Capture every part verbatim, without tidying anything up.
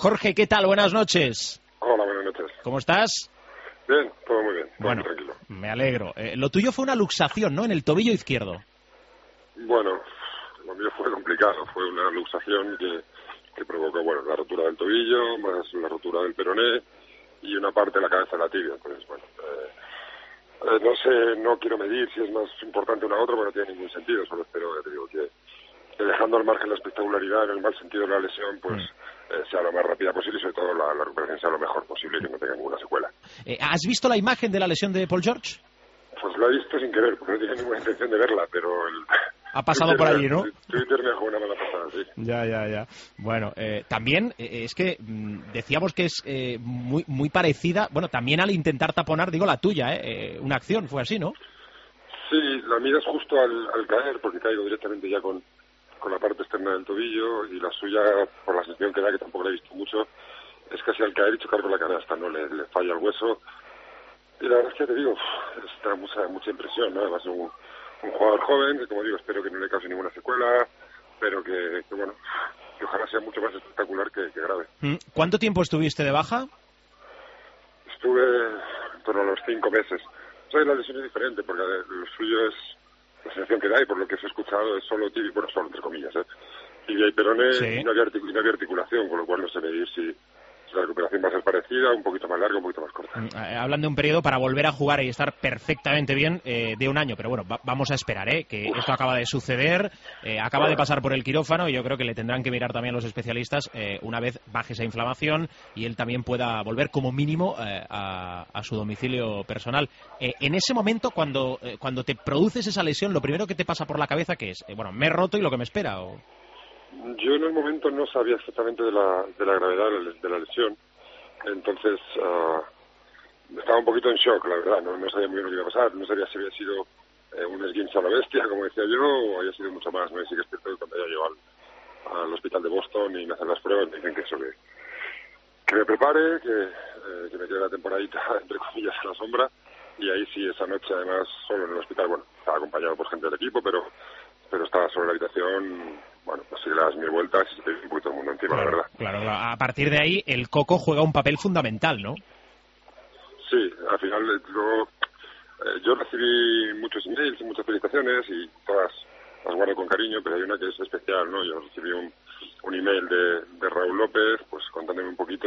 Jorge, ¿qué tal? Buenas noches. Hola, buenas noches. ¿Cómo estás? Bien, todo muy bien, todo bueno, muy tranquilo. Me alegro. Eh, lo tuyo fue una luxación, ¿no? En el tobillo izquierdo. Bueno, lo mío fue complicado. Fue una luxación que, que provocó, bueno, la rotura del tobillo, más la rotura del peroné y una parte de la cabeza de la tibia. Entonces, bueno, eh, eh, no sé, no quiero medir si es más importante una u otra, porque no tiene ningún sentido. Solo espero, ya te digo, que, que dejando al margen la espectacularidad, en el mal sentido de la lesión, pues mm. eh, sea lo más rápida posible y sobre todo la, la recuperación sea lo mejor posible y que no tenga ninguna secuela. Eh, ¿Has visto la imagen de la lesión de Paul George? Pues lo he visto sin querer, porque no tenía ninguna intención de verla, pero... El... Ha pasado Twitter, por allí, ¿no? Twitter me jugó una mala pasada, sí. Ya, ya, ya. Bueno, eh, también eh, es que mmm, decíamos que es eh, muy muy parecida, bueno, también al intentar taponar, digo, la tuya, ¿eh? eh una acción, fue así, ¿no? Sí, la mía es justo al, al caer, porque caigo directamente ya con, con la parte externa del tobillo, y la suya, por la sensación que da, que tampoco la he visto mucho, es casi al caer y chocar con la canasta, ¿no? Le, le falla el hueso. Y la verdad es que te digo, está mucha, mucha impresión, ¿no? Además, un, un jugador joven, que como digo, espero que no le cause ninguna secuela, pero que, que bueno, que ojalá sea mucho más espectacular que, que grave. ¿Cuánto tiempo estuviste de baja? Estuve en torno a los cinco meses. O sea, la lesión es diferente, porque lo suyo es la sensación que da, y por lo que se ha escuchado es solo tibia, bueno, solo entre comillas, ¿eh? Tibia y peroné, sí. y, no había artic- y no había articulación, con lo cual no sé medir si... la recuperación va a ser parecida, un poquito más larga, un poquito más corta. Eh, hablan de un periodo para volver a jugar y estar perfectamente bien eh, de un año, pero bueno, va, vamos a esperar, ¿eh? Que Uf. esto acaba de suceder, eh, acaba de pasar por el quirófano y yo creo que le tendrán que mirar también los especialistas eh, una vez baje esa inflamación y él también pueda volver como mínimo eh, a, a su domicilio personal. Eh, en ese momento, cuando, eh, cuando te produces esa lesión, lo primero que te pasa por la cabeza, ¿qué es? Eh, bueno, me he roto y lo que me espera, ¿o...? Yo en el momento no sabía exactamente de la, de la gravedad de la lesión, entonces uh, estaba un poquito en shock, la verdad, no, no sabía muy bien lo que iba a pasar, no sabía si había sido eh, un esguince a la bestia, como decía yo, o había sido mucho más, ¿no? Y sí que es cierto que cuando ya llego al, al hospital de Boston y me hacen las pruebas, me dicen que eso, que, que me prepare, que, eh, que me quede la temporadita, entre comillas, a la sombra, y ahí sí, esa noche además, solo en el hospital, bueno, estaba acompañado por gente del equipo, pero, pero estaba sobre la habitación... Bueno, pues si le das mil vueltas y se te viene un poquito el mundo encima, claro, la verdad. Claro, claro. A partir de ahí, el coco juega un papel fundamental, ¿no? Sí, al final yo, eh, yo recibí muchos emails y muchas felicitaciones y todas las guardo con cariño, pero hay una que es especial, ¿no? Yo recibí un, un email de, de Raúl López, pues contándome un poquito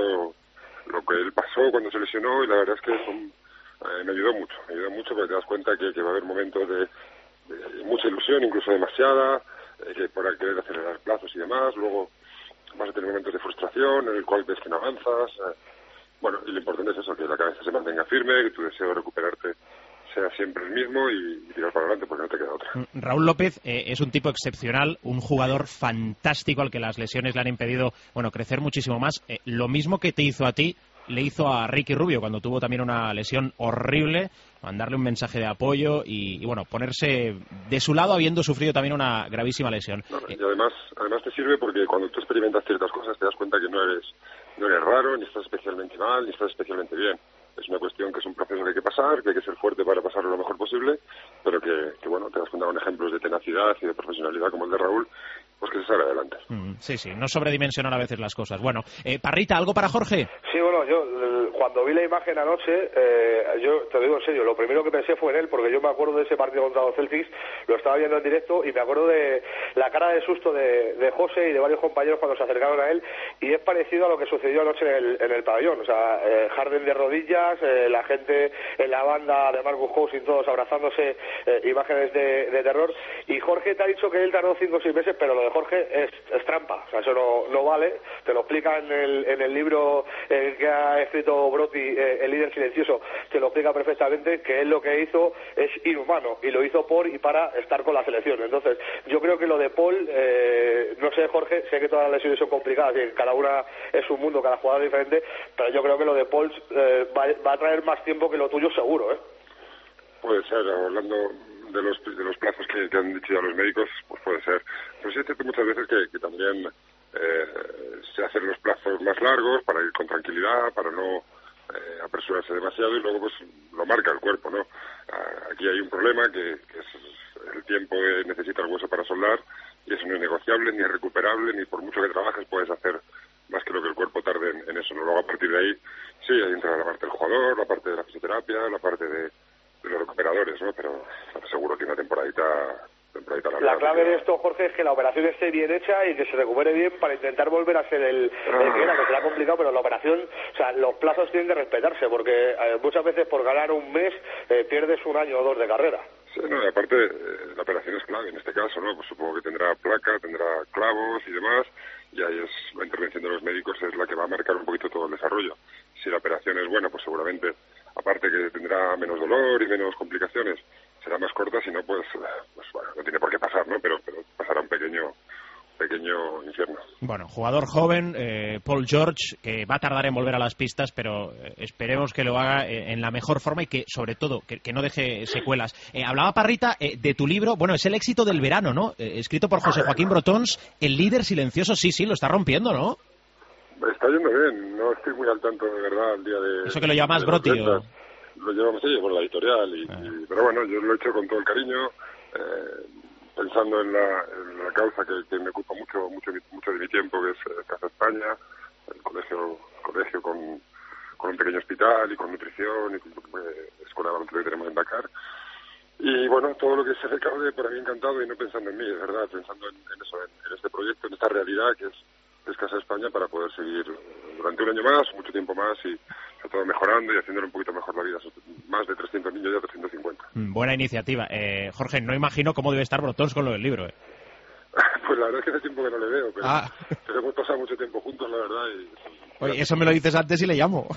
lo que él pasó cuando se lesionó, y la verdad es que son, eh, me ayudó mucho, me ayudó mucho porque te das cuenta que, que va a haber momentos de, de mucha ilusión, incluso demasiada, que por querer acelerar plazos y demás, luego vas a tener momentos de frustración en el cual ves que no avanzas, eh, bueno, y lo importante es eso, que la cabeza se mantenga firme, que tu deseo de recuperarte sea siempre el mismo y, y tirar para adelante porque no te queda otra. Raúl López eh, es un tipo excepcional, un jugador fantástico al que las lesiones le han impedido, bueno, crecer muchísimo más. Eh, lo mismo que te hizo a ti, le hizo a Ricky Rubio cuando tuvo también una lesión horrible, mandarle un mensaje de apoyo y, y bueno, ponerse de su lado habiendo sufrido también una gravísima lesión. No, y además, además te sirve porque cuando tú experimentas ciertas cosas te das cuenta que no eres, no eres raro, ni estás especialmente mal, ni estás especialmente bien. Es una cuestión que es un proceso que hay que pasar, que hay que ser fuerte para pasarlo lo mejor posible, pero que, que bueno, te das cuenta con ejemplos de tenacidad y de profesionalidad como el de Raúl, pues que se sale adelante. Mm, sí, sí, no sobredimensionar a veces las cosas. Bueno, eh, Parrita, ¿algo para Jorge? Sí, bueno, yo cuando vi la imagen anoche, eh, yo te lo digo en serio, lo primero que pensé fue en él, porque yo me acuerdo de ese partido contra los Celtics, lo estaba viendo en directo y me acuerdo de la cara de susto de, de José y de varios compañeros cuando se acercaron a él, y es parecido a lo que sucedió anoche en el, en el pabellón, o sea, eh, Harden de rodillas, eh, la gente en la banda de Marcus Cousins todos abrazándose, eh, imágenes de, de terror, y Jorge te ha dicho que él tardó cinco o seis meses, pero lo de Jorge es, es trampa, o sea, eso no, no vale, te lo explica en el, en el libro eh, que ha escrito Broti, eh, El líder silencioso, te lo explica perfectamente, que él lo que hizo es inhumano, y lo hizo por y para estar con la selección. Entonces, yo creo que lo de Paul, eh, no sé, Jorge, sé que todas las lesiones son complicadas y cada una es un mundo, cada jugador es diferente, pero yo creo que lo de Paul eh, va, va a traer más tiempo que lo tuyo seguro, ¿eh? Puede ser, hablando de los, de los plazos que, que han dicho ya los médicos, pues puede ser. Pero sí es cierto muchas veces que, que también eh, se hacen los plazos más largos para ir con tranquilidad, para no eh, apresurarse demasiado, y luego pues lo marca el cuerpo, ¿no? Aquí hay un problema que, que es el tiempo que necesita el hueso para soldar, y eso no es negociable, ni es recuperable, ni por mucho que trabajes puedes hacer más que lo que el cuerpo tarde eso, ¿no? Luego a partir de ahí, sí, ahí entra la parte del jugador, la parte de la fisioterapia, la parte de, de los recuperadores, ¿no? Pero seguro que una temporadita... La clave de esto, Jorge, es que la operación esté bien hecha y que se recupere bien para intentar volver a ser el, el que era, que será complicado, pero la operación, o sea, los plazos tienen que respetarse, porque eh, muchas veces por ganar un mes eh, pierdes un año o dos de carrera. Sí, no, y aparte eh, la operación es clave en este caso, ¿no? Pues supongo que tendrá placa, tendrá clavos y demás, y ahí es la intervención de los médicos es la que va a marcar un poquito todo el desarrollo. Si la operación es buena, pues seguramente, aparte que tendrá menos dolor y menos complicaciones, será más corta, si no, pues, pues bueno, no tiene por qué pasar, ¿no? Pero, pero pasará un pequeño pequeño infierno. Bueno, jugador joven, eh, Paul George, que va a tardar en volver a las pistas, pero eh, esperemos que lo haga eh, en la mejor forma y que, sobre todo, que, que no deje secuelas. Eh, hablaba Parrita eh, de tu libro, bueno, es el éxito del verano, ¿no? Eh, escrito por José Joaquín Brotons, El líder silencioso, sí, sí, lo está rompiendo, ¿no? Está yendo bien, no estoy muy al tanto, de verdad, al día de... Eso que lo llamas Broti, o... Lo llevamos sí, por la editorial, y, ah. y, pero bueno, yo lo he hecho con todo el cariño, eh, pensando en la, en la causa que, que me ocupa mucho mucho mucho de mi tiempo, que es eh, Casa España, el colegio colegio con, con un pequeño hospital y con nutrición y con eh, escuela de baloncesto que tenemos en Dakar. Y bueno, todo lo que se recaude, para mí encantado, y no pensando en mí, es verdad, pensando en, en eso, en, en este proyecto, en esta realidad que es, es Casa España, para poder seguir durante un año más, mucho tiempo más, y sobre todo mejorando y haciéndole un poquito mejor la vida. Más de trescientos niños, ya trescientos cincuenta. Buena iniciativa. Eh, Jorge, no imagino cómo debe estar Brotons con lo del libro, ¿eh? Pues la verdad es que hace tiempo que no le veo, pero, ah. pero hemos pasado mucho tiempo juntos, la verdad. Y... Oye, eso me lo dices antes y le llamo.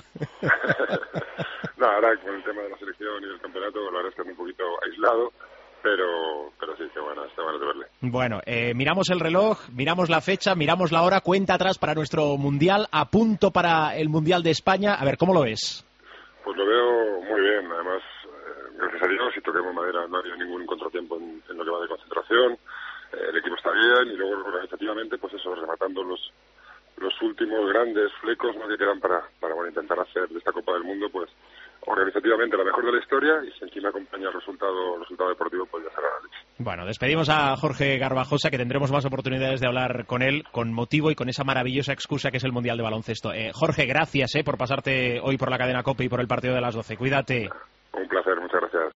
No, ahora con el tema de la selección y del campeonato, la verdad es que ando un poquito aislado, pero pero sí, qué bueno, está bueno de verle. Bueno, eh, miramos el reloj, miramos la fecha, miramos la hora, cuenta atrás para nuestro Mundial, a punto para el Mundial de España. A ver, ¿cómo lo ves? Pues lo veo muy bien, además, eh, gracias a Dios, si toquemos madera, no ha habido ningún contratiempo en, en lo que va de concentración, eh, el equipo está bien, y luego organizativamente, pues eso, rematando los los últimos grandes flecos, ¿no?, que quedan para, para bueno, intentar hacer de esta Copa del Mundo, pues, organizativamente la mejor de la historia, y si encima acompaña el resultado, el resultado deportivo, pues ya será la leche. Bueno, despedimos a Jorge Garbajosa, que tendremos más oportunidades de hablar con él, con motivo y con esa maravillosa excusa que es el Mundial de Baloncesto. Eh, Jorge, gracias eh, por pasarte hoy por la cadena COPE y por el partido de las doce. Cuídate. Un placer, muchas gracias.